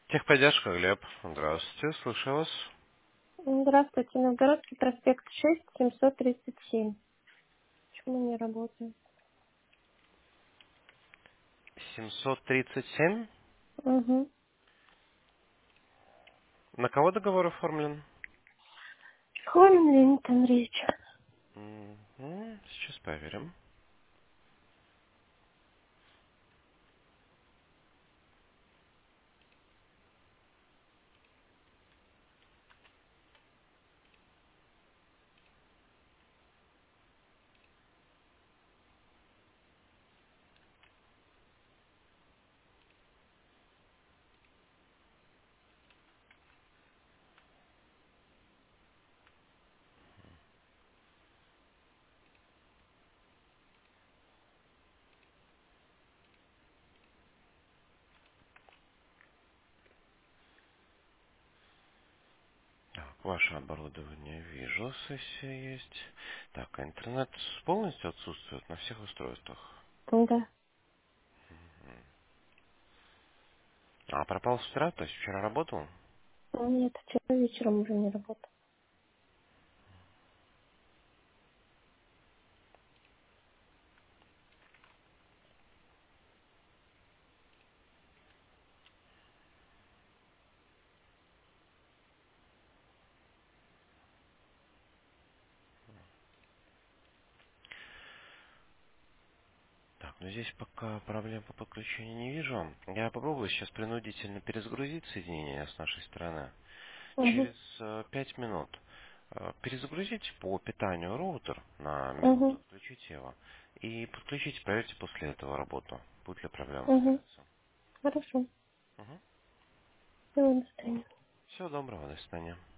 Техподдержка, Глеб. Здравствуйте, слушаю вас. Здравствуйте, Новгородский проспект 6, 737. Почему не работает? 737. Угу. На кого договор оформлен? Холин Леонид Андреевич. Сейчас проверим. Так, ваше оборудование вижу, сессия есть. Так, а интернет полностью отсутствует на всех устройствах. Да. А пропал вчера, то есть вчера работал? Нет, вчера вечером уже не работал. Так, ну здесь пока проблем по подключению не вижу. Я попробую сейчас принудительно перезагрузить соединение с нашей стороны. Угу. Через 5 минут перезагрузите по питанию роутер на минуту, Угу. отключите его и подключите, проверьте после этого работу. Будет ли проблема Угу. появиться. Хорошо. Всего до свидания. Всего доброго, до свидания.